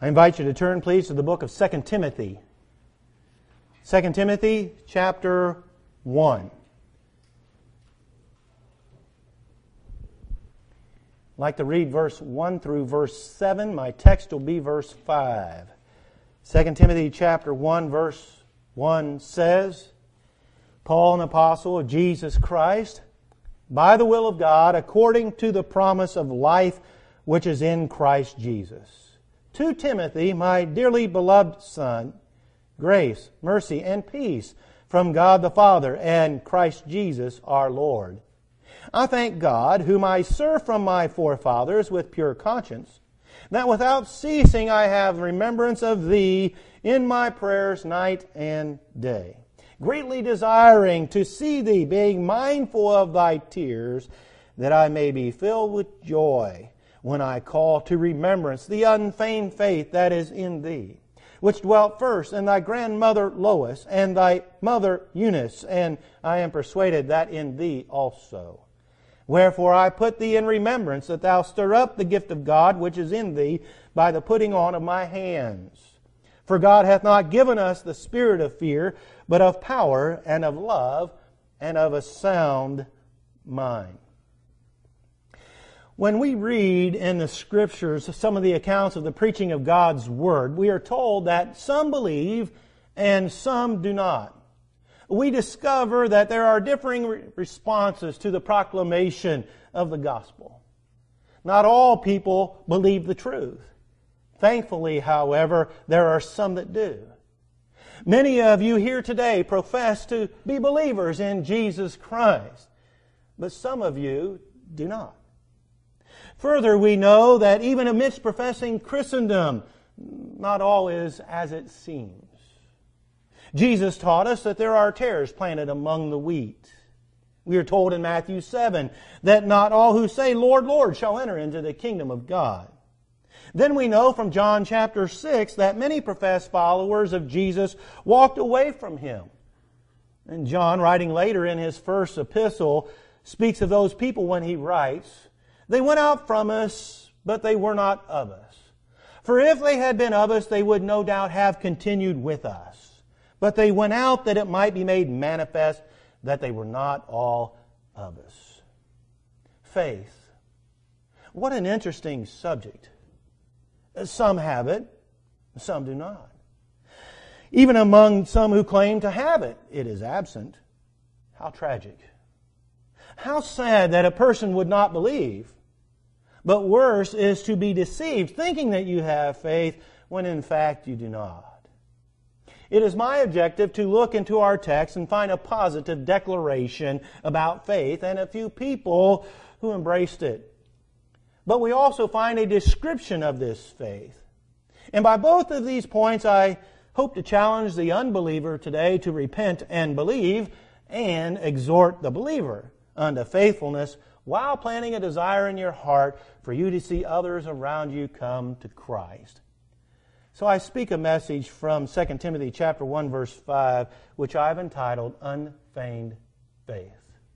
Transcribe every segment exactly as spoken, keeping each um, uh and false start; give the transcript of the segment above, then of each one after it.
I invite you to turn, please, to the book of Second Timothy. Second Timothy chapter one. I'd like to read verse one through verse seven. My text will be verse five. Second Timothy chapter one, verse one says, Paul, an apostle of Jesus Christ, by the will of God, according to the promise of life which is in Christ Jesus. To Timothy, my dearly beloved son, grace, mercy, and peace from God the Father and Christ Jesus our Lord. I thank God, whom I serve from my forefathers with pure conscience, that without ceasing I have remembrance of thee in my prayers night and day, greatly desiring to see thee, being mindful of thy tears, that I may be filled with joy when I call to remembrance the unfeigned faith that is in thee, which dwelt first in thy grandmother Lois and thy mother Eunice, and I am persuaded that in thee also. Wherefore I put thee in remembrance that thou stir up the gift of God which is in thee by the putting on of my hands. For God hath not given us the spirit of fear, but of power and of love and of a sound mind. When we read in the Scriptures some of the accounts of the preaching of God's Word, we are told that some believe and some do not. We discover that there are differing responses to the proclamation of the gospel. Not all people believe the truth. Thankfully, however, there are some that do. Many of you here today profess to be believers in Jesus Christ, but some of you do not. Further, we know that even amidst professing Christendom, not all is as it seems. Jesus taught us that there are tares planted among the wheat. We are told in Matthew seven that not all who say, Lord, Lord, shall enter into the kingdom of God. Then we know from John chapter six that many professed followers of Jesus walked away from Him. And John, writing later in his first epistle, speaks of those people when he writes, they went out from us, but they were not of us. For if they had been of us, they would no doubt have continued with us. But they went out that it might be made manifest that they were not all of us. Faith. What an interesting subject. Some have it, some do not. Even among some who claim to have it, it is absent. How tragic. How sad that a person would not believe. But worse is to be deceived, thinking that you have faith when in fact you do not. It is my objective to look into our text and find a positive declaration about faith and a few people who embraced it. But we also find a description of this faith. And by both of these points, I hope to challenge the unbeliever today to repent and believe, and exhort the believer unto faithfulness, while planting a desire in your heart for you to see others around you come to Christ. So I speak a message from Second Timothy chapter one, verse five, which I've entitled, Unfeigned Faith.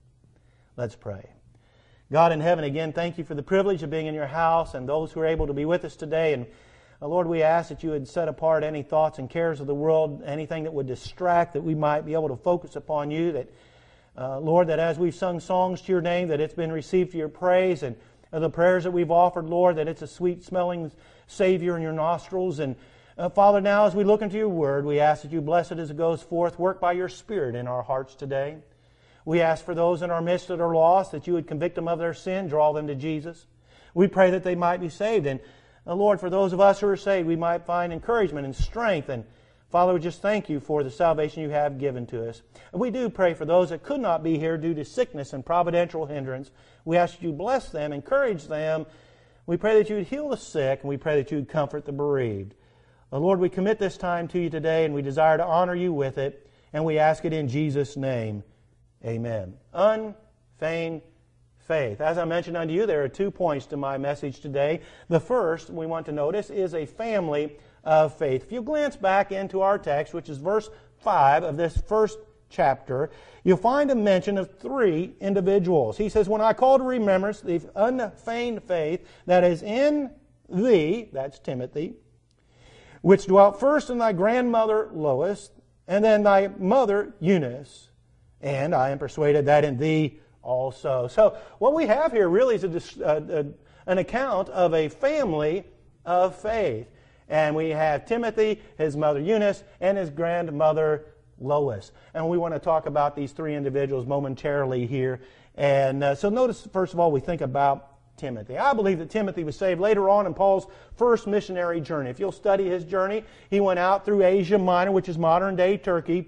Let's pray. God in heaven, again, thank you for the privilege of being in your house and those who are able to be with us today. And uh, Lord, we ask that you would set apart any thoughts and cares of the world, anything that would distract, that we might be able to focus upon you, that Uh, Lord, that as we've sung songs to your name, that it's been received to your praise, and uh, the prayers that we've offered, Lord, that it's a sweet-smelling Savior in your nostrils. And uh, Father, now as we look into your word, we ask that you bless it as it goes forth. Work by your Spirit in our hearts today. We ask for those in our midst that are lost, that you would convict them of their sin, draw them to Jesus. We pray that they might be saved. And uh, Lord, for those of us who are saved, we might find encouragement and strength. And Father, we just thank you for the salvation you have given to us. And we do pray for those that could not be here due to sickness and providential hindrance. We ask that you bless them, encourage them. We pray that you would heal the sick, and we pray that you would comfort the bereaved. Uh, Lord, we commit this time to you today, and we desire to honor you with it, and we ask it in Jesus' name. Amen. Unfeigned faith. As I mentioned unto you, there are two points to my message today. The first we want to notice is a family of faith. If you glance back into our text, which is verse five of this first chapter, you'll find a mention of three individuals. He says, when I call to remembrance the unfeigned faith that is in thee, that's Timothy, which dwelt first in thy grandmother Lois, and then thy mother Eunice, and I am persuaded that in thee also. So what we have here really is a, a, a, an account of a family of faith. And we have Timothy, his mother Eunice, and his grandmother Lois. And we want to talk about these three individuals momentarily here. And uh, so notice, first of all, we think about Timothy. I believe that Timothy was saved later on in Paul's first missionary journey. If you'll study his journey, he went out through Asia Minor, which is modern-day Turkey.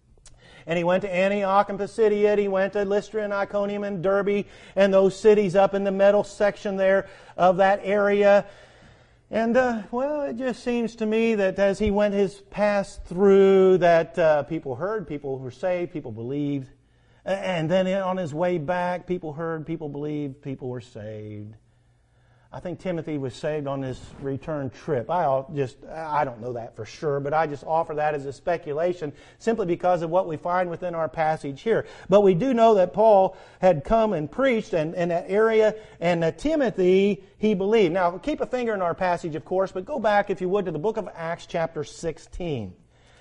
And he went to Antioch and Pisidia. He went to Lystra and Iconium and Derbe and those cities up in the middle section there of that area. And, uh, well, it just seems to me that as he went his path through, that uh, people heard, people were saved, people believed. And then on his way back, people heard, people believed, people were saved. I think Timothy was saved on his return trip. I just, I don't know that for sure, but I just offer that as a speculation simply because of what we find within our passage here. But we do know that Paul had come and preached in, in that area, and that Timothy, he believed. Now, keep a finger in our passage, of course, but go back, if you would, to the book of Acts chapter sixteen.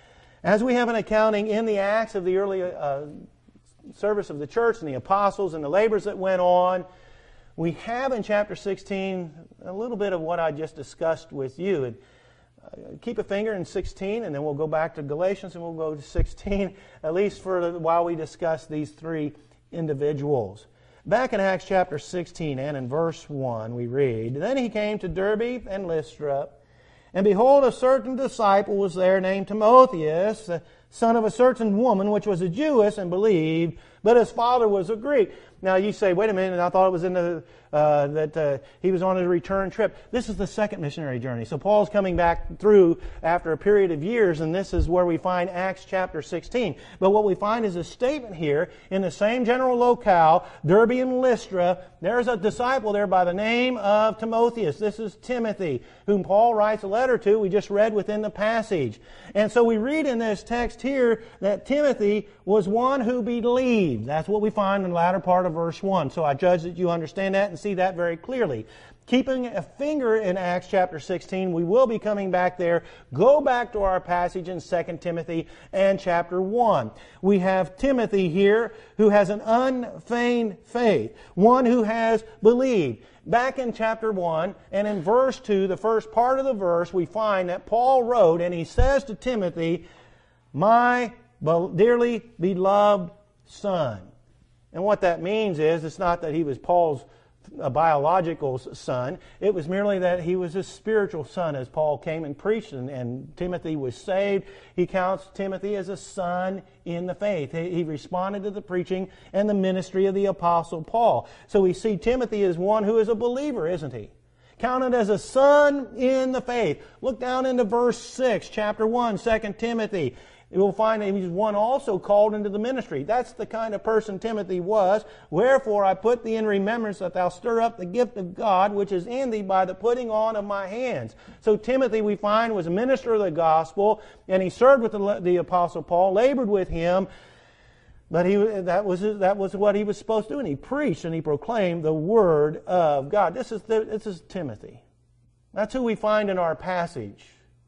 As we have an accounting in the Acts of the early uh, service of the church and the apostles and the labors that went on, we have in chapter sixteen a little bit of what I just discussed with you. And, uh, keep a finger in sixteen, and then we'll go back to Galatians and we'll go to sixteen, at least for the, while we discuss these three individuals. Back in Acts chapter sixteen and in verse one we read, Then he came to Derbe and Lystra, and behold, a certain disciple was there named Timotheus, the son of a certain woman which was a Jewess and believed, but his father was a Greek. Now you say, wait a minute, I thought it was in the, uh, that uh, he was on his return trip. This is the second missionary journey. So Paul's coming back through after a period of years, and this is where we find Acts chapter sixteen. But what we find is a statement here in the same general locale, Derbe and Lystra. There's a disciple there by the name of Timotheus. This is Timothy, whom Paul writes a letter to. We just read within the passage. And so we read in this text here that Timothy was one who believed. That's what we find in the latter part of verse one. So I judge that you understand that and see that very clearly. Keeping a finger in Acts chapter sixteen, we will be coming back there. Go back to our passage in Second Timothy and chapter one. We have Timothy here who has an unfeigned faith, one who has believed. Back in chapter one and in verse two, the first part of the verse, we find that Paul wrote, and he says to Timothy, My dearly beloved son. And what that means is, it's not that he was Paul's a biological son. It was merely that he was a spiritual son as Paul came and preached, and, and Timothy was saved. He counts Timothy as a son in the faith. He, he responded to the preaching and the ministry of the Apostle Paul. So we see Timothy as one who is a believer, isn't he? Counted as a son in the faith. Look down into verse six, chapter one, Second Timothy. You will find that he's one also called into the ministry. That's the kind of person Timothy was. Wherefore I put thee in remembrance that thou stir up the gift of God which is in thee by the putting on of my hands. So Timothy, we find, was a minister of the gospel, and he served with the, the Apostle Paul, labored with him, but he that was that was what he was supposed to do, and he preached and he proclaimed the word of God. This is the, this is Timothy. That's who we find in our passage.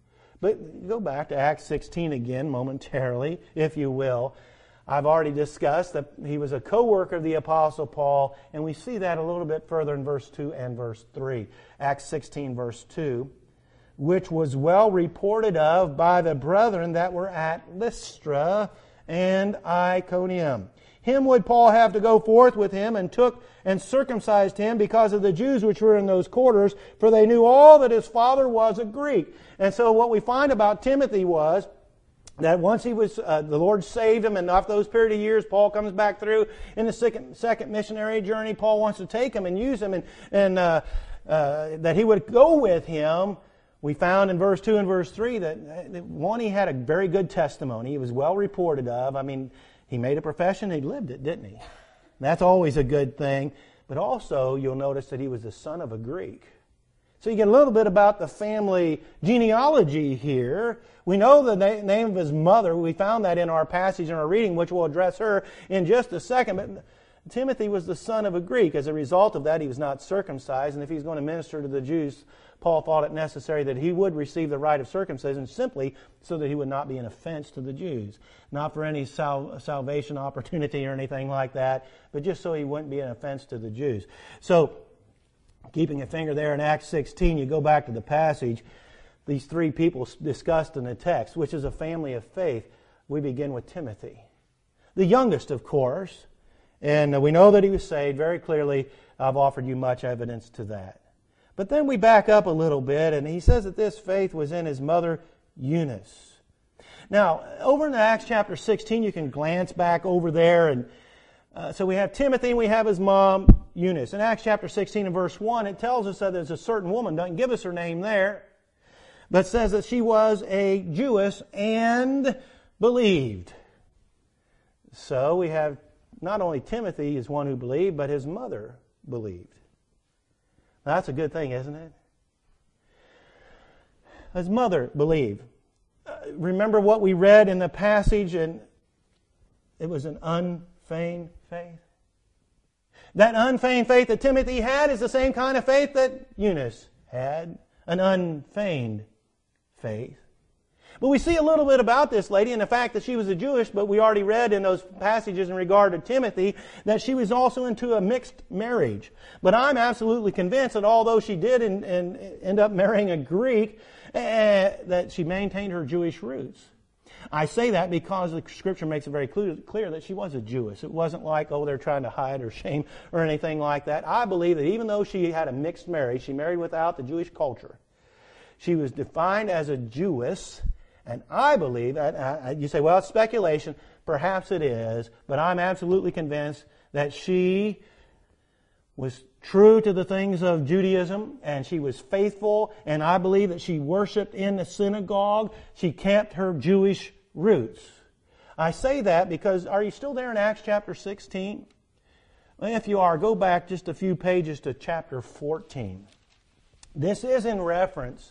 But go back to Acts sixteen again momentarily, if you will. I've already discussed that he was a co-worker of the Apostle Paul, and we see that a little bit further in verse two and verse three. Acts sixteen, verse two, which was well reported of by the brethren that were at Lystra and Iconium. Him would Paul have to go forth with him, and took and circumcised him because of the Jews which were in those quarters, for they knew all that his father was a Greek. And so what we find about Timothy was that once he was, uh, the Lord saved him, and after those period of years, Paul comes back through in the second, second missionary journey. Paul wants to take him and use him, and, and uh, uh, that he would go with him. We found in verse two and verse three that, one, he had a very good testimony. He was well reported of. I mean, he made a profession, he lived it, didn't he? That's always a good thing. But also, you'll notice that he was the son of a Greek. So you get a little bit about the family genealogy here. We know the na- name of his mother. We found that in our passage in our reading, which we'll address her in just a second. But Timothy was the son of a Greek. As a result of that, he was not circumcised, and if he was going to minister to the Jews, Paul thought it necessary that he would receive the rite of circumcision simply so that he would not be an offense to the Jews. Not for any sal- salvation opportunity or anything like that, but just so he wouldn't be an offense to the Jews. So, keeping a finger there in Acts sixteen, you go back to the passage, these three people discussed in the text, which is a family of faith. We begin with Timothy. The youngest, of course, and we know that he was saved very clearly. I've offered you much evidence to that. But then we back up a little bit, and he says that this faith was in his mother Eunice. Now, over in Acts chapter sixteen, you can glance back over there, and uh, so we have Timothy and we have his mom Eunice. In Acts chapter sixteen and verse one, it tells us that there's a certain woman, doesn't give us her name there, but says that she was a Jewess and believed. So we have not only Timothy is one who believed, but his mother believed. Now, that's a good thing, isn't it? His mother believed. Uh, remember what we read in the passage, and it was an unfeigned faith. That unfeigned faith that Timothy had is the same kind of faith that Eunice had, an unfeigned faith. But we see a little bit about this lady and the fact that she was a Jewish, but we already read in those passages in regard to Timothy that she was also into a mixed marriage. But I'm absolutely convinced that although she did and, and end up marrying a Greek, uh, that she maintained her Jewish roots. I say that because the Scripture makes it very clear that she was a Jewess. It wasn't like, oh, they're trying to hide her shame or anything like that. I believe that even though she had a mixed marriage, she married without the Jewish culture. She was defined as a Jewess. And I believe, that, you say, well, it's speculation. Perhaps it is. But I'm absolutely convinced that she was true to the things of Judaism, and she was faithful, and I believe that she worshiped in the synagogue. She kept her Jewish roots. I say that because, are you still there in Acts chapter sixteen? Well, if you are, go back just a few pages to chapter fourteen. This is in reference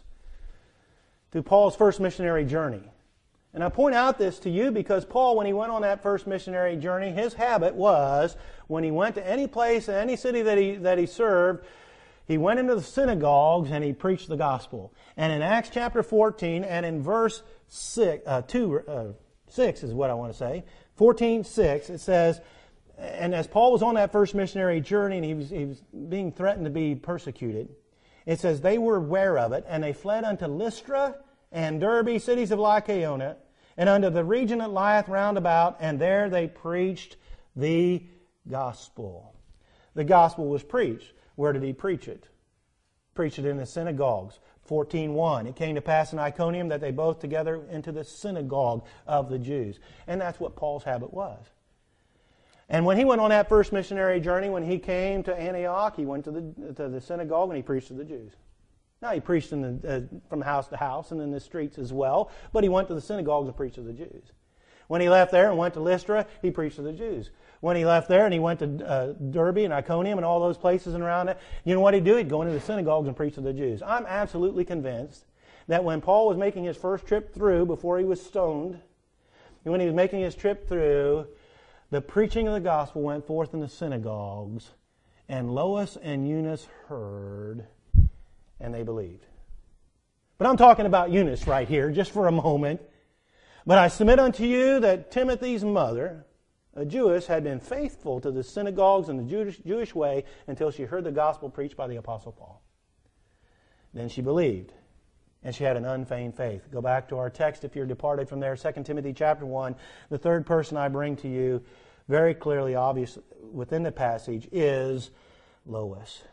to Paul's first missionary journey. And I point out this to you because Paul, when he went on that first missionary journey, his habit was, when he went to any place, any city that he, that he served, he went into the synagogues and he preached the gospel. And in Acts chapter fourteen and in verse six, uh, two, uh, six is what I want to say, fourteen six, it says, and as Paul was on that first missionary journey and he was, he was being threatened to be persecuted, it says, they were aware of it, and they fled unto Lystra and Derbe, cities of Lycaonia, and unto the region that lieth round about, and there they preached the gospel. The gospel was preached. Where did he preach it? Preached it in the synagogues. fourteen one. It came to pass in Iconium that they both together into the synagogue of the Jews. And that's what Paul's habit was. And when he went on that first missionary journey, when he came to Antioch, he went to the to the synagogue and he preached to the Jews. Now, he preached in the, uh, from house to house and in the streets as well, but he went to the synagogues and preached to the Jews. When he left there and went to Lystra, he preached to the Jews. When he left there and he went to uh, Derbe and Iconium and all those places and around it, you know what he'd do? He'd go into the synagogues and preach to the Jews. I'm absolutely convinced that when Paul was making his first trip through, before he was stoned, when he was making his trip through, the preaching of the gospel went forth in the synagogues, and Lois and Eunice heard, and they believed. But I'm talking about Eunice right here, just for a moment. But I submit unto you that Timothy's mother, a Jewess, had been faithful to the synagogues and the Jewish, Jewish way until she heard the gospel preached by the Apostle Paul. Then she believed, and she had an unfeigned faith. Go back to our text if you're departed from there, Second Timothy chapter one. The third person I bring to you, very clearly obvious within the passage, is Lois.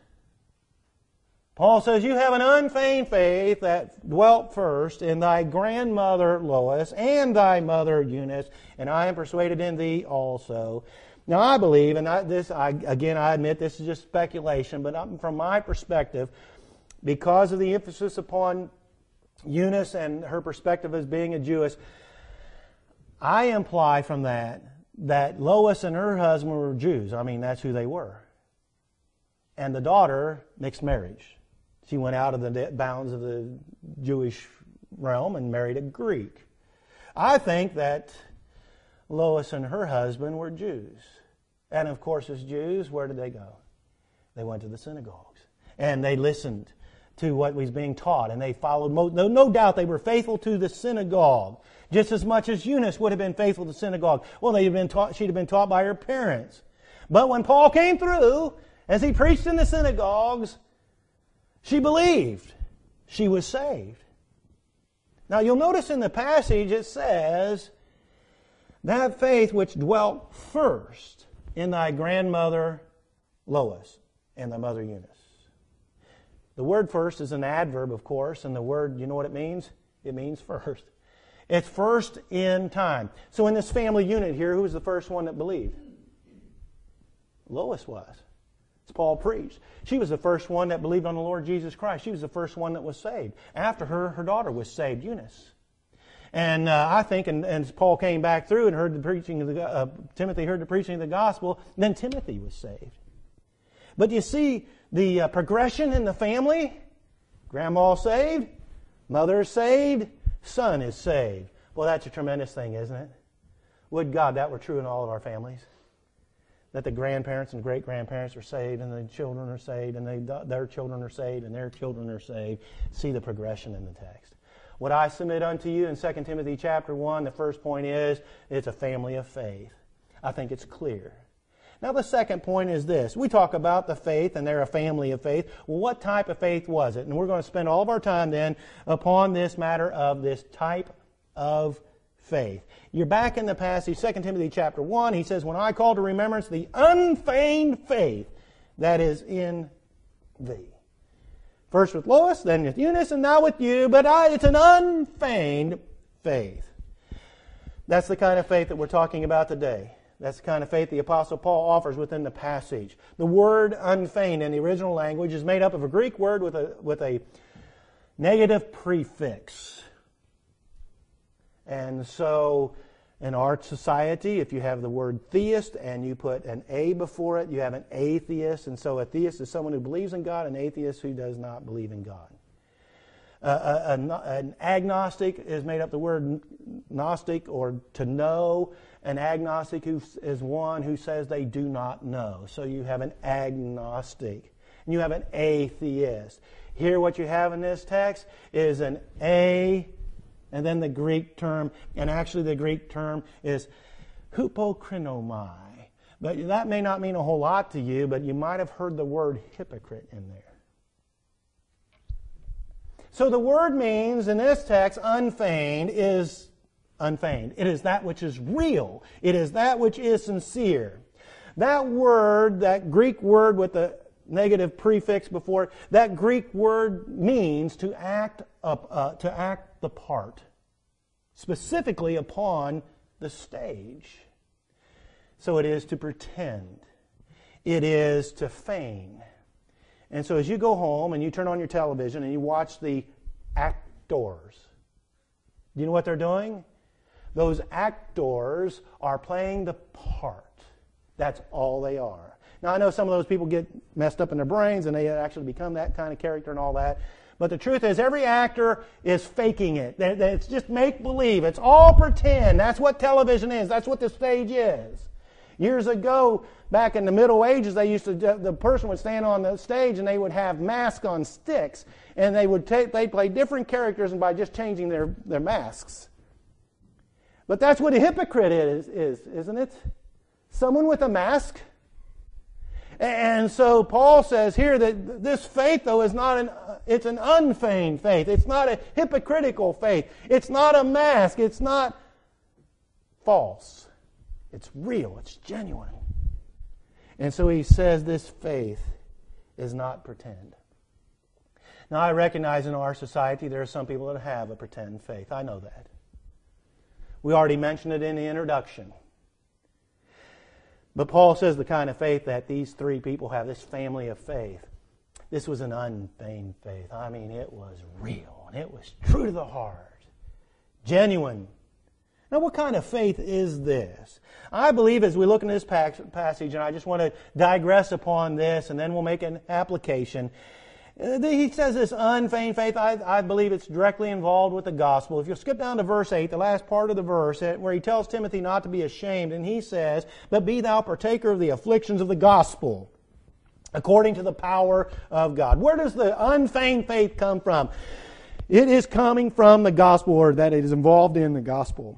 Paul says, you have an unfeigned faith that dwelt first in thy grandmother Lois and thy mother Eunice, and I am persuaded in thee also. Now I believe, and I, this I, again I admit this is just speculation, but from my perspective, because of the emphasis upon Eunice and her perspective as being a Jewess, I imply from that that Lois and her husband were Jews. I mean, that's who they were. And the daughter, mixed marriage. She went out of the bounds of the Jewish realm and married a Greek. I think that Lois and her husband were Jews. And of course, as Jews, where did they go? They went to the synagogues. And they listened to what was being taught. And they followed, no, no doubt they were faithful to the synagogue. Just as much as Eunice would have been faithful to the synagogue. Well, they'd have been taught, she'd have been taught by her parents. But when Paul came through, as he preached in the synagogues, she believed. She was saved. Now you'll notice in the passage it says, that faith which dwelt first in thy grandmother Lois and thy mother Eunice. The word first is an adverb, of course, and the word, you know what it means? It means first. It's first in time. So in this family unit here, who was the first one that believed? Lois was. As Paul preached. She was the first one that believed on the Lord Jesus Christ. She was the first one that was saved. After her, her daughter was saved, Eunice. And uh, I think, and, and as Paul came back through and heard the preaching of the, uh, Timothy heard the preaching of the gospel, then Timothy was saved. But you see the uh, progression in the family. Grandma saved, mother saved, son is saved. Well, that's a tremendous thing, isn't it? Would God that were true in all of our families? That the grandparents and great-grandparents are saved, and the children are saved, and they, their children are saved, and their children are saved. See the progression in the text. What I submit unto you in Second Timothy chapter one, the first point is, it's a family of faith. I think it's clear. Now the second point is this. We talk about the faith, and they're a family of faith. Well, what type of faith was it? And we're going to spend all of our time then upon this matter of this type of faith. You're back in the passage, Second Timothy chapter one. He says, when I call to remembrance the unfeigned faith that is in thee. First with Lois, then with Eunice, and now with you. But I, it's an unfeigned faith. That's the kind of faith that we're talking about today. That's the kind of faith the Apostle Paul offers within the passage. The word unfeigned in the original language is made up of a Greek word with a, with a negative prefix. And so in our society, if you have the word theist and you put an A before it, you have an atheist. And so a theist is someone who believes in God, an atheist who does not believe in God. Uh, a, a, an agnostic is made up the word gnostic, or to know. An agnostic who is one who says they do not know. So you have an agnostic. And you have an atheist. Here what you have in this text is an A, and then the Greek term, and actually the Greek term is hypokrinomai. But that may not mean a whole lot to you, but you might have heard the word hypocrite in there. So the word means, in this text, unfeigned is unfeigned. It is that which is real. It is that which is sincere. That word, that Greek word with the negative prefix before it, that Greek word means to act up, uh, to act the part, specifically upon the stage. So it is to pretend. It is to feign. And so as you go home and you turn on your television and you watch the actors, do you know what they're doing? Those actors are playing the part. That's all they are. Now, I know some of those people get messed up in their brains and they actually become that kind of character and all that. But the truth is, every actor is faking it. It's just make-believe. It's all pretend. That's what television is. That's what the stage is. Years ago, back in the Middle Ages, they used to, the person would stand on the stage and they would have masks on sticks. And they would take, they'd play different characters and by just changing their, their masks. But that's what a hypocrite is, is, isn't it? Someone with a mask. And so Paul says here that this faith, though, is not an, it's an unfeigned faith. It's not a hypocritical faith. It's not a mask. It's not false. It's real. It's genuine. And so he says this faith is not pretend. Now, I recognize in our society there are some people that have a pretend faith. I know that. We already mentioned it in the introduction. But Paul says the kind of faith that these three people have, this family of faith, this was an unfeigned faith. I mean, it was real, and it was true to the heart, genuine. Now, what kind of faith is this? I believe as we look into this passage, and I just want to digress upon this, and then we'll make an application. He says this unfeigned faith, I, I believe it's directly involved with the gospel. If you'll skip down to verse eight, the last part of the verse, where he tells Timothy not to be ashamed, and he says, "But be thou partaker of the afflictions of the gospel, according to the power of God." Where does the unfeigned faith come from? It is coming from the gospel, or that it is involved in the gospel.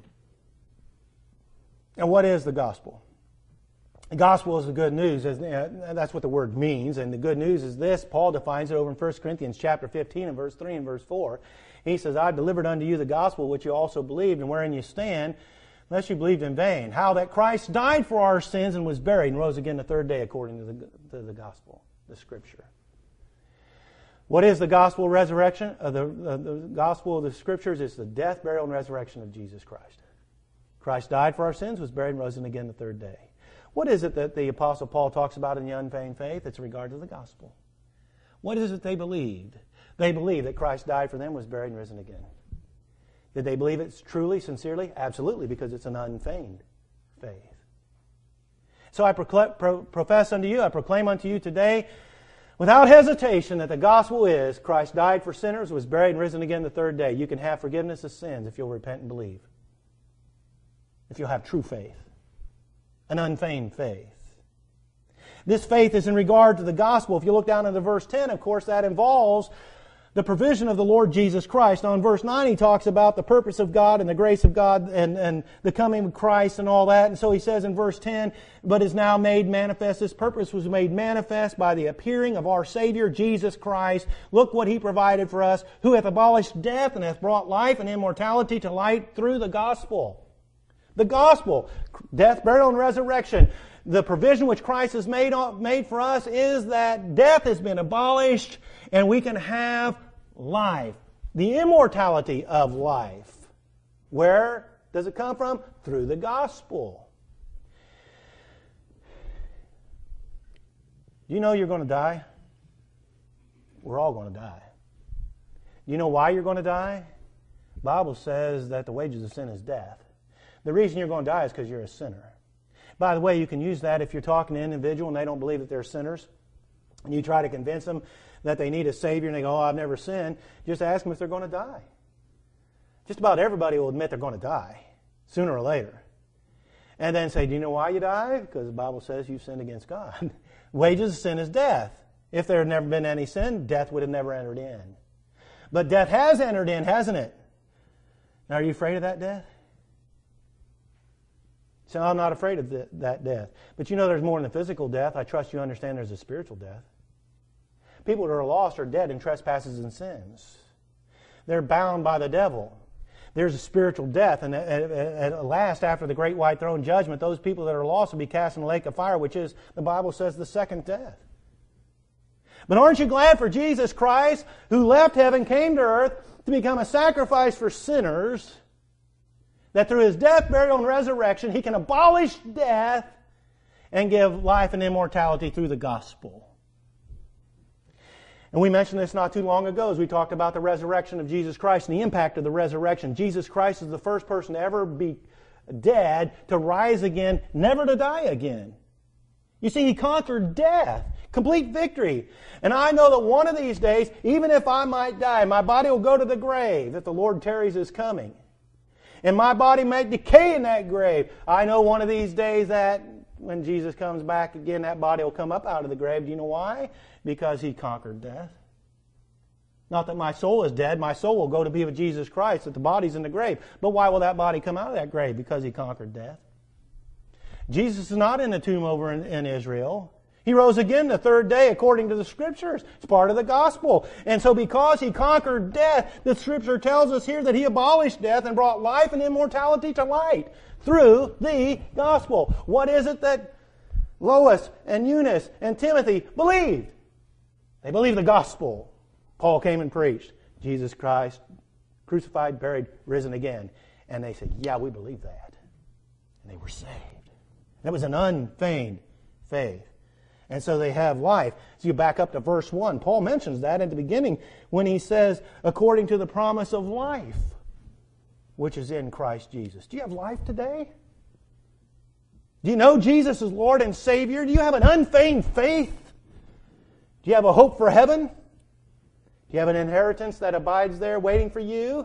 And what is the gospel? The gospel is the good news. That's what the word means. And the good news is this. Paul defines it over in First Corinthians chapter fifteen and verse three and verse four. He says, "I delivered unto you the gospel which you also believed, and wherein you stand, unless you believed in vain. How that Christ died for our sins and was buried and rose again the third day according to the, to the gospel," the Scripture. What is the gospel resurrection? Uh, the, uh, the gospel of the Scriptures is the death, burial, and resurrection of Jesus Christ. Christ died for our sins, was buried, and rose again the third day. What is it that the Apostle Paul talks about in the unfeigned faith? It's in regard to the gospel. What is it they believed? They believed that Christ died for them, was buried, and risen again. Did they believe it truly, sincerely? Absolutely, because it's an unfeigned faith. So I procl- pro- profess unto you, I proclaim unto you today, without hesitation, that the gospel is Christ died for sinners, was buried, and risen again the third day. You can have forgiveness of sins if you'll repent and believe. If you'll have true faith. An unfeigned faith. This faith is in regard to the gospel. If you look down into verse ten, of course, that involves the provision of the Lord Jesus Christ. Now in verse nine, he talks about the purpose of God and the grace of God and, and the coming of Christ and all that. And so he says in verse ten, "But is now made manifest." This purpose was made manifest by the appearing of our Savior, Jesus Christ. Look what He provided for us, who hath abolished death and hath brought life and immortality to light through the gospel. The gospel, death, burial, and resurrection. The provision which Christ has made, made for us is that death has been abolished and we can have life. The immortality of life. Where does it come from? Through the gospel. Do you know you're going to die? We're all going to die. Do you know why you're going to die? The Bible says that the wages of sin is death. The reason you're going to die is because you're a sinner. By the way, you can use that if you're talking to an individual and they don't believe that they're sinners, and you try to convince them that they need a Savior, and they go, "Oh, I've never sinned." Just ask them if they're going to die. Just about everybody will admit they're going to die, sooner or later. And then say, "Do you know why you die?" Because the Bible says you've sinned against God. Wages of sin is death. If there had never been any sin, death would have never entered in. But death has entered in, hasn't it? Now, are you afraid of that death? So I'm not afraid of th- that death. But you know there's more than physical death. I trust you understand there's a spiritual death. People that are lost are dead in trespasses and sins. They're bound by the devil. There's a spiritual death. And at, at, at last, after the great white throne judgment, those people that are lost will be cast in the lake of fire, which is, the Bible says, the second death. But aren't you glad for Jesus Christ, who left heaven, came to earth to become a sacrifice for sinners, that through His death, burial, and resurrection, He can abolish death and give life and immortality through the gospel. And we mentioned this not too long ago as we talked about the resurrection of Jesus Christ and the impact of the resurrection. Jesus Christ is the first person to ever be dead, to rise again, never to die again. You see, He conquered death. Complete victory. And I know that one of these days, even if I might die, my body will go to the grave, that the Lord tarries His coming. And my body may decay in that grave. I know one of these days that when Jesus comes back again, that body will come up out of the grave. Do you know why? Because He conquered death. Not that my soul is dead. My soul will go to be with Jesus Christ, that the body's in the grave. But why will that body come out of that grave? Because He conquered death. Jesus is not in the tomb over in, in Israel. He rose again the third day according to the Scriptures. It's part of the gospel. And so because He conquered death, the Scripture tells us here that He abolished death and brought life and immortality to light through the gospel. What is it that Lois and Eunice and Timothy believed? They believed the gospel. Paul came and preached. Jesus Christ, crucified, buried, risen again. And they said, yeah, we believe that. And they were saved. That was an unfeigned faith. And so they have life. So you back up to verse one. Paul mentions that at the beginning when he says, according to the promise of life, which is in Christ Jesus. Do you have life today? Do you know Jesus is Lord and Savior? Do you have an unfeigned faith? Do you have a hope for heaven? Do you have an inheritance that abides there waiting for you?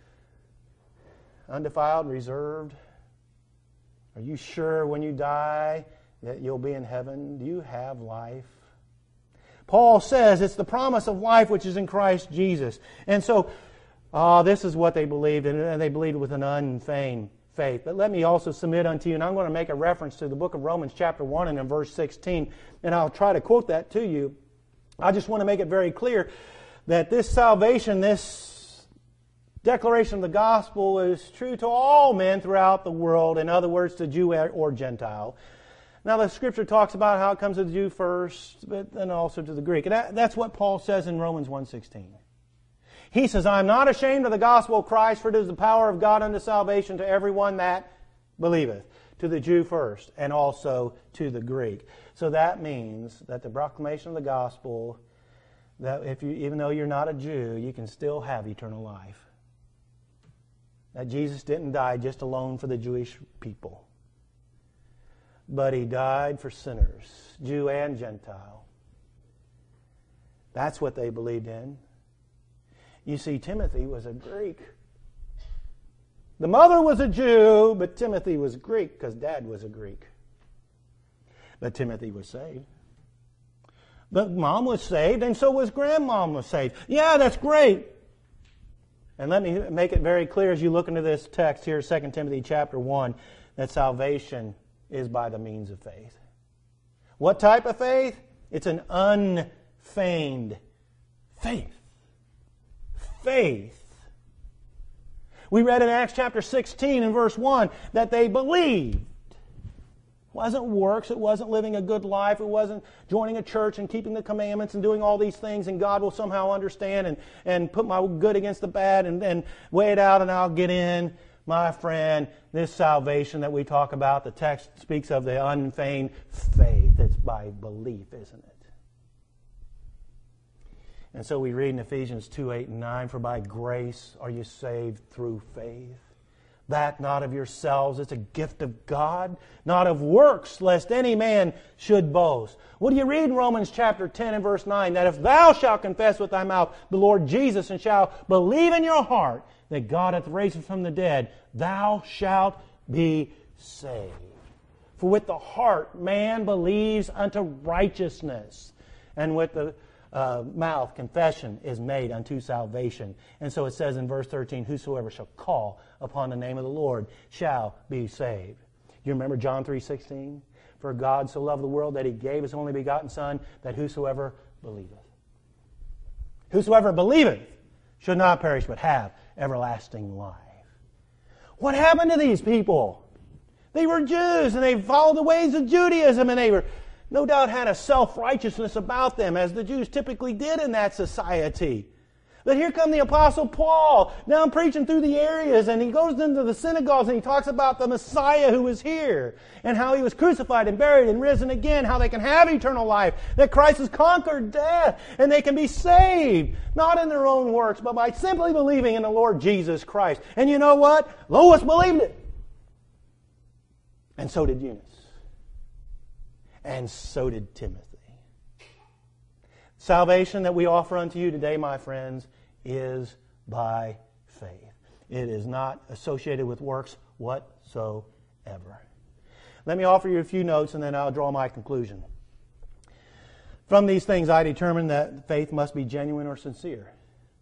Undefiled, reserved? Are you sure when you die that you'll be in heaven? Do you have life? Paul says it's the promise of life which is in Christ Jesus. And so, uh, this is what they believed, and they believed with an unfeigned faith. But let me also submit unto you, and I'm going to make a reference to the book of Romans chapter one and in verse sixteen, and I'll try to quote that to you. I just want to make it very clear that this salvation, this declaration of the gospel is true to all men throughout the world, in other words, to Jew or Gentile. Now, the Scripture talks about how it comes to the Jew first, but then also to the Greek. And that, that's what Paul says in Romans one sixteen. He says, I am not ashamed of the gospel of Christ, for it is the power of God unto salvation to everyone that believeth, to the Jew first, and also to the Greek. So that means that the proclamation of the gospel, that if you, even though you're not a Jew, you can still have eternal life. That Jesus didn't die just alone for the Jewish people, but He died for sinners, Jew and Gentile. That's what they believed in. You see, Timothy was a Greek. The mother was a Jew, but Timothy was Greek because Dad was a Greek. But Timothy was saved. But Mom was saved, and so was Grandmom was saved. Yeah, that's great. And let me make it very clear as you look into this text here, Second Timothy chapter one, that salvation is by the means of faith. What type of faith? It's an unfeigned faith. Faith. We read in Acts chapter sixteen and verse one that they believed. It wasn't works, it wasn't living a good life, it wasn't joining a church and keeping the commandments and doing all these things and God will somehow understand and, and put my good against the bad and, and weigh it out and I'll get in. My friend, this salvation that we talk about, the text speaks of the unfeigned faith. It's by belief, isn't it? And so we read in Ephesians two, eight, and nine, for by grace are you saved through faith. That not of yourselves, it's a gift of God, not of works, lest any man should boast. What do you read in Romans chapter ten and verse nine? That if thou shalt confess with thy mouth the Lord Jesus and shalt believe in your heart that God hath raised him from the dead, thou shalt be saved. For with the heart man believes unto righteousness, and with the uh, mouth confession is made unto salvation. And so it says in verse thirteen, whosoever shall call upon the name of the Lord shall be saved. You remember John three sixteen? For God so loved the world that He gave His only begotten Son, that whosoever believeth. Whosoever believeth should not perish but have everlasting life. What happened to these people? They were Jews and they followed the ways of Judaism and they were no doubt had a self-righteousness about them as the Jews typically did in that society. But here come the Apostle Paul now preaching through the areas and he goes into the synagogues and he talks about the Messiah who was here and how He was crucified and buried and risen again, how they can have eternal life, that Christ has conquered death and they can be saved, not in their own works, but by simply believing in the Lord Jesus Christ. And you know what? Lois believed it. And so did Eunice. And so did Timothy. Salvation that we offer unto you today, my friends, is by faith. It is not associated with works whatsoever. Let me offer you a few notes and then I'll draw my conclusion. From these things I determined that faith must be genuine or sincere.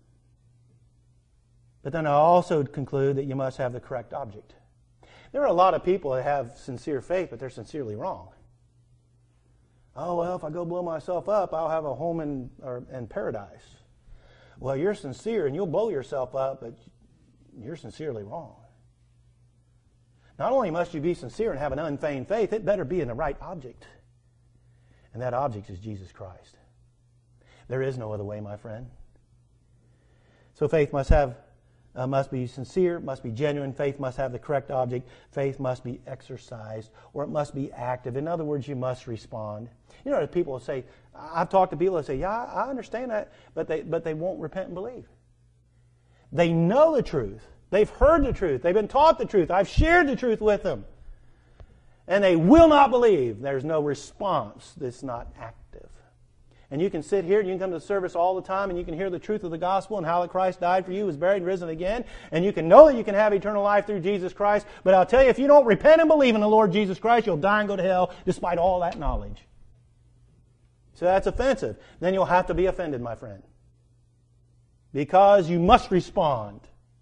But then I also conclude that you must have the correct object. There are a lot of people that have sincere faith, but they're sincerely wrong. Oh, well, if I go blow myself up, I'll have a home in, or, in paradise. Well, you're sincere and you'll blow yourself up, but you're sincerely wrong. Not only must you be sincere and have an unfeigned faith, it better be in the right object. And that object is Jesus Christ. There is no other way, my friend. So faith must have Uh, must be sincere, must be genuine. Faith must have the correct object. Faith must be exercised, or it must be active. In other words, you must respond. You know, people will say, I've talked to people that say, yeah, I understand that, but they, but they won't repent and believe. They know the truth. They've heard the truth. They've been taught the truth. I've shared the truth with them. And they will not believe. There's no response that's not active. And you can sit here and you can come to the service all the time and you can hear the truth of the gospel and how that Christ died for you, was buried, risen again. And you can know that you can have eternal life through Jesus Christ. But I'll tell you, if you don't repent and believe in the Lord Jesus Christ, you'll die and go to hell despite all that knowledge. So that's offensive. Then you'll have to be offended, my friend. Because you must respond.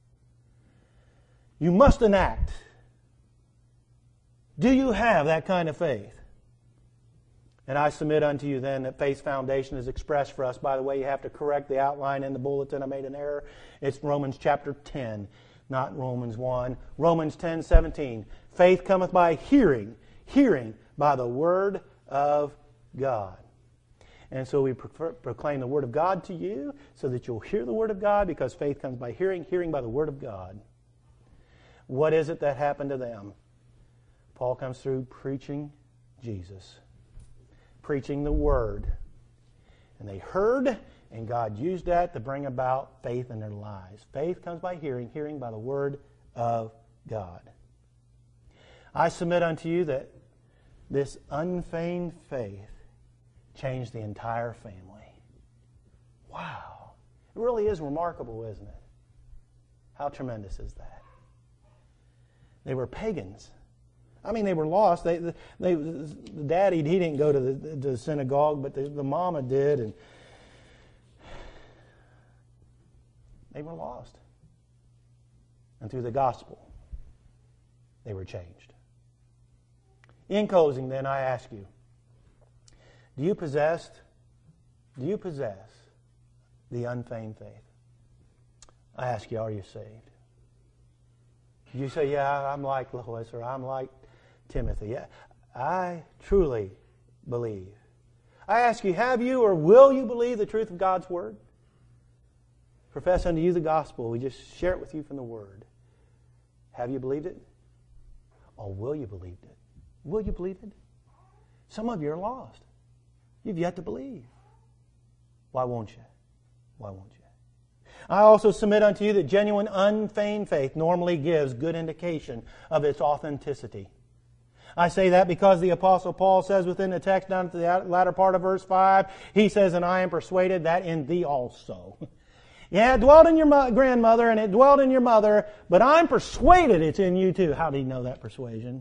You must enact. Do you have that kind of faith? And I submit unto you then that faith's foundation is expressed for us. By the way, you have to correct the outline in the bulletin. I made an error. It's Romans chapter ten, not Romans one. Romans ten seventeen. Faith cometh by hearing, hearing by the word of God. And so we pro- proclaim the word of God to you so that you'll hear the word of God, because faith comes by hearing, hearing by the word of God. What is it that happened to them? Paul comes through preaching Jesus. Preaching the Word. And they heard, and God used that to bring about faith in their lives. Faith comes by hearing, hearing by the Word of God. I submit unto you that this unfeigned faith changed the entire family. Wow. It really is remarkable, isn't it? How tremendous is that? They were pagans. I mean, they were lost. They, they, the daddy, he didn't go to the, to the synagogue, but the, the mama did, and they were lost. And through the gospel, they were changed. In closing, then, I ask you, do you possess, do you possess the unfeigned faith? I ask you, are you saved? You say, yeah, I'm like Lois, or I'm like Timothy. Yeah, I truly believe. I ask you, have you or will you believe the truth of God's Word? Profess unto you the gospel. We just share it with you from the Word. Have you believed it? Or will you believe it? Will you believe it? Some of you are lost. You've yet to believe. Why won't you? Why won't you? I also submit unto you that genuine, unfeigned faith normally gives good indication of its authenticity. I say that because the Apostle Paul says within the text down to the latter part of verse five, he says, and I am persuaded that in thee also. Yeah, it dwelt in your mo- grandmother and it dwelt in your mother, but I'm persuaded it's in you too. How do you know that persuasion?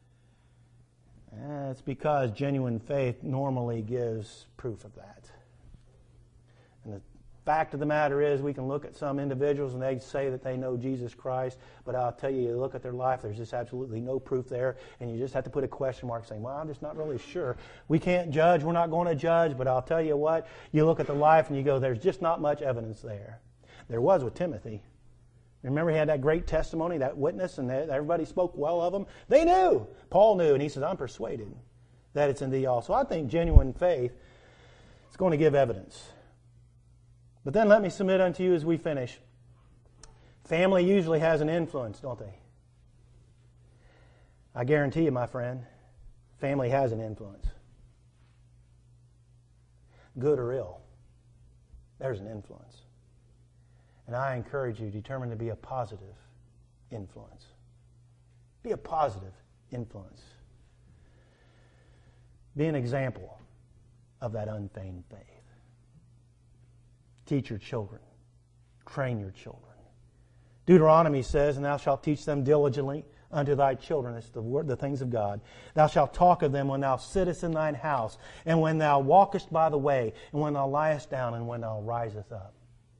Eh, it's because genuine faith normally gives proof of that. And the fact of the matter is, we can look at some individuals and they say that they know Jesus Christ, but I'll tell you, you look at their life, there's just absolutely no proof there, and you just have to put a question mark saying, well, I'm just not really sure. We can't judge, we're not going to judge, but I'll tell you what, you look at the life and you go, there's just not much evidence there. There was with Timothy. Remember, he had that great testimony, that witness, and everybody spoke well of him. They knew. Paul knew, and he says, I'm persuaded that it's in thee also. I think genuine faith is going to give evidence. But then let me submit unto you as we finish. Family usually has an influence, don't they? I guarantee you, my friend, family has an influence. Good or ill, there's an influence. And I encourage you, determine to be a positive influence. Be a positive influence. Be an example of that unfeigned faith. Teach your children. Train your children. Deuteronomy says, and thou shalt teach them diligently unto thy children. It's the word, the things of God. Thou shalt talk of them when thou sittest in thine house, and when thou walkest by the way, and when thou liest down, and when thou risest up.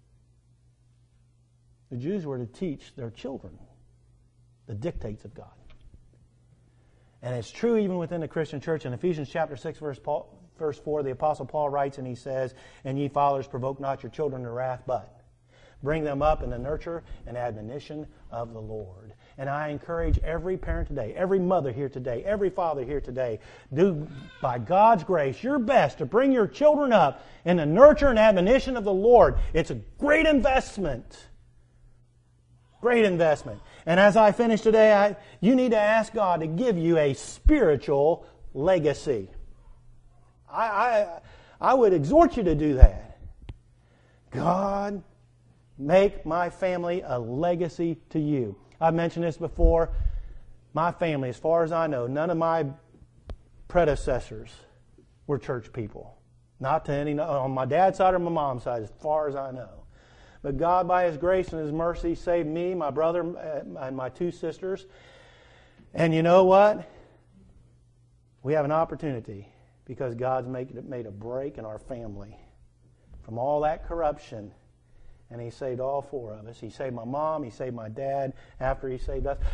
The Jews were to teach their children the dictates of God. And it's true even within the Christian church. In Ephesians chapter six, verse Paul, Verse four, the Apostle Paul writes and he says, and ye fathers, provoke not your children to wrath, but bring them up in the nurture and admonition of the Lord. And I encourage every parent today, every mother here today, every father here today, do, by God's grace, your best to bring your children up in the nurture and admonition of the Lord. It's a great investment. Great investment. And as I finish today, I, you need to ask God to give you a spiritual legacy. I, I, I would exhort you to do that. God, make my family a legacy to you. I've mentioned this before. My family, as far as I know, none of my predecessors were church people. Not to any, on my dad's side or my mom's side, as far as I know. But God, by His grace and His mercy, saved me, my brother, and my two sisters. And you know what? We have an opportunity because God's made, made a break in our family from all that corruption. And He saved all four of us. He saved my mom. He saved my dad after He saved us.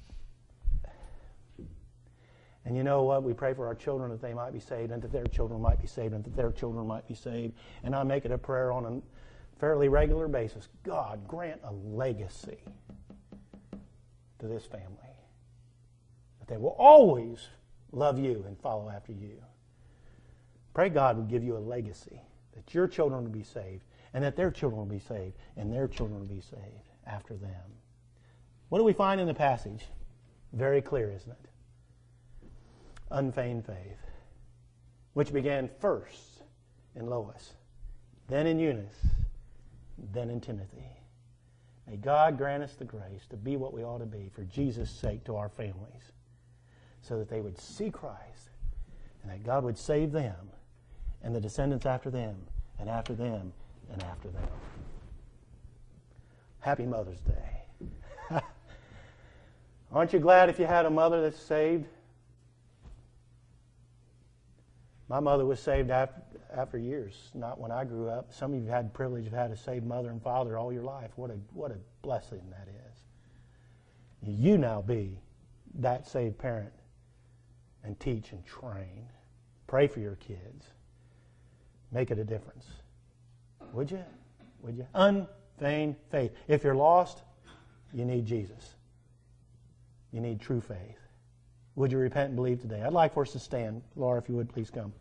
And you know what? We pray for our children that they might be saved and that their children might be saved and that their children might be saved. And I make it a prayer on a fairly regular basis. God, grant a legacy to this family. That they will always love You and follow after You. Pray God would give you a legacy. That your children will be saved and that their children will be saved and their children will be saved after them. What do we find in the passage? Very clear, isn't it? Unfeigned faith, which began first in Lois, then in Eunice, then in Timothy. May God grant us the grace to be what we ought to be for Jesus' sake to our families, so that they would see Christ and that God would save them and the descendants after them and after them and after them. Happy Mother's Day. Aren't you glad if you had a mother that's saved? My mother was saved after, after years, not when I grew up. Some of you had the privilege of having a saved mother and father all your life. What a what a blessing that is. You now be that saved parent and teach and train. Pray for your kids. Make it a difference. Would you? Would you? Unfeigned faith. If you're lost, you need Jesus. You need true faith. Would you repent and believe today? I'd like for us to stand. Laura, if you would, please come.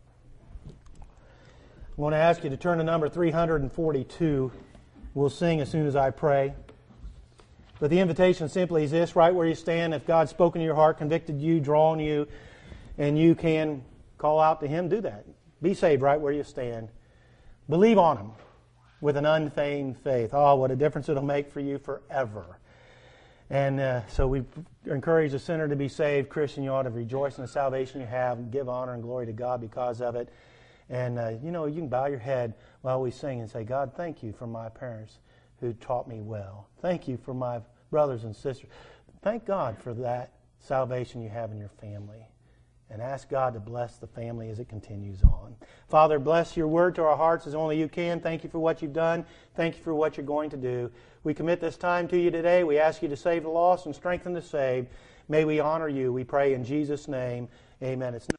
I want to ask you to turn to number three hundred forty-two. We'll sing as soon as I pray. But the invitation simply is this, right where you stand. If God's spoken to your heart, convicted you, drawn you, and you can call out to Him, do that. Be saved right where you stand. Believe on Him with an unfeigned faith. Oh, what a difference it'll make for you forever. And uh, so we encourage the sinner to be saved. Christian, you ought to rejoice in the salvation you have and give honor and glory to God because of it. And, uh, you know, you can bow your head while we sing and say, God, thank You for my parents who taught me well. Thank You for my brothers and sisters. Thank God for that salvation you have in your family. And ask God to bless the family as it continues on. Father, bless Your word to our hearts as only You can. Thank You for what You've done. Thank You for what You're going to do. We commit this time to You today. We ask You to save the lost and strengthen the saved. May we honor You. We pray in Jesus' name. Amen. It's